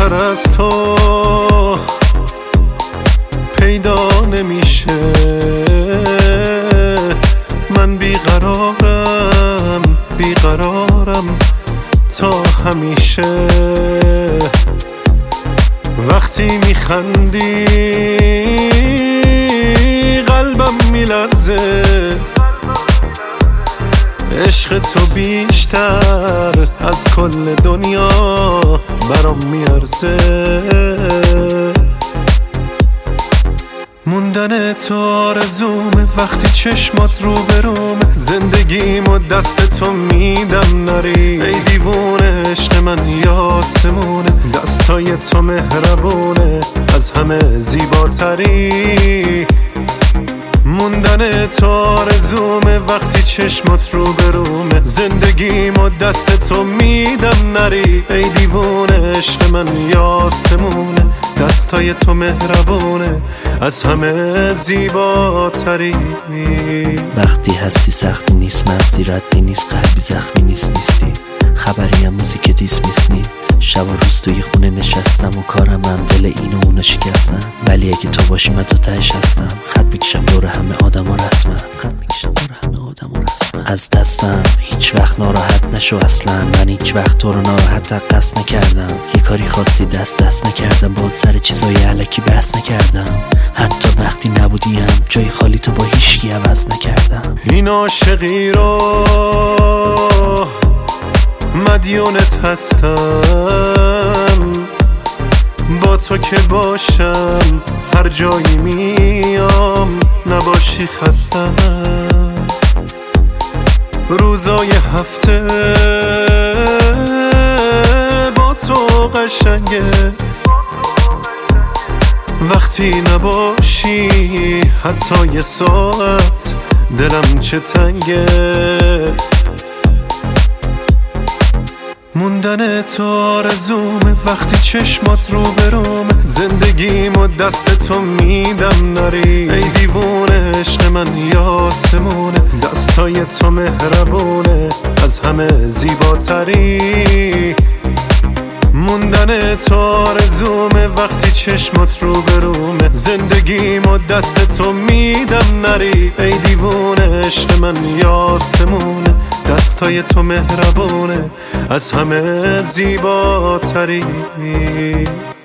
زیباتر از تو پیدا نمیشه. من بیقرارم تا همیشه. وقتی میخندی قلبم میلرزه، عشق تو بیشتر از کل دنیا برام میارزه. موندن تو آرزومه وقتی چشمات رو برومه، زندگیمو دست تو میدم نری. ای دیوونه عشق من یاسمونه، دستای تو مهربونه از همه زیباتری. موندن تو آرزومه وقتی چشمات رو برومه، زندگیمو دست تو میدم نری. ای دیوونه عشق من یاسمونه، دستای تو مهربونه از همه زیباتری. وقتی هستی سختی نیست، مغزی ردی نیست، قلبی زخمی نیستی. خبری هم موزیک دیس میسنی. شب و روز توی خونه نشستم و کارم هم دل اینو اونو شکستم، ولی اگه تو باشی من تا تهش هستم. خط میکشم دور همه آدم ها رسمن، از دستم هیچ وقت ناراحت نشو اصلا. من هیچ وقت تو رو ناراحت قصد نکردم. یه کاری خواستی دست نکردم، باید سر چیزای علکی بحث نکردم. حتی وقتی نبودیم جای خالی تو با هیچکی عوض نکردم. این عاشقی رو مدیونت هستم، با تو که باشم هر جایی میام، نباشی خستم. روزای هفته با تو قشنگه، وقتی نباشی حتی یه ساعت دلم چه تنگه. موندن تو آرزومه وقتی چشمات رو برومه، زندگیمو دست تو میدم نری. ای دیوونه عشق من یاسمونه، دستای تو مهربونه از همه زیباتری. موندن تو آرزومه وقتی چشمات رو برومه، زندگیمو دست تو میدم نری. ای دیوونه عشق من یاسمونه، دستای تو مهربونه از همه زیباتری.